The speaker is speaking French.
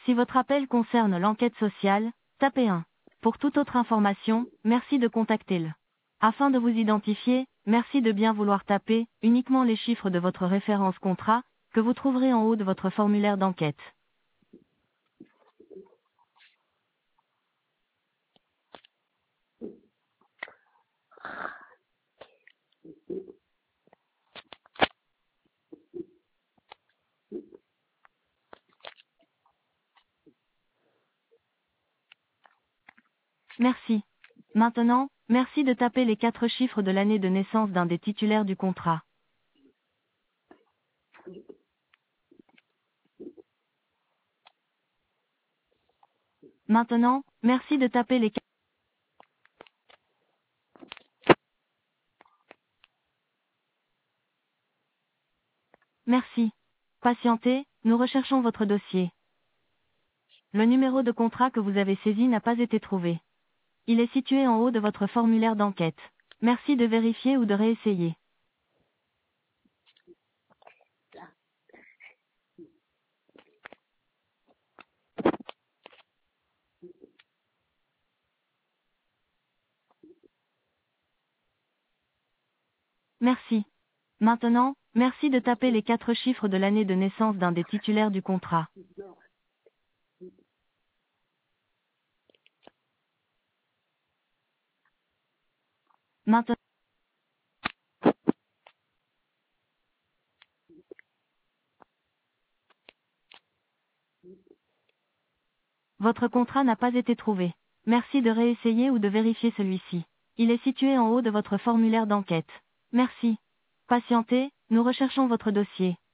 Si votre appel concerne l'enquête sociale, tapez 1. Pour toute autre information, merci de contacter le. Afin de vous identifier, merci de bien vouloir taper uniquement les chiffres de votre référence contrat, que vous trouverez en haut de votre formulaire d'enquête. Merci. Maintenant, merci de taper les 4 chiffres de l'année de naissance d'un des titulaires du contrat. Maintenant, merci de taper les 4. Merci. Patientez, nous recherchons votre dossier. Le numéro de contrat que vous avez saisi n'a pas été trouvé. Il est situé en haut de votre formulaire d'enquête. Merci de vérifier ou de réessayer. Merci. Maintenant, merci de taper les 4 chiffres de l'année de naissance d'un des titulaires du contrat. Maintenant, votre contrat n'a pas été trouvé. Merci de réessayer ou de vérifier celui-ci. Il est situé en haut de votre formulaire d'enquête. Merci. Patientez, nous recherchons votre dossier.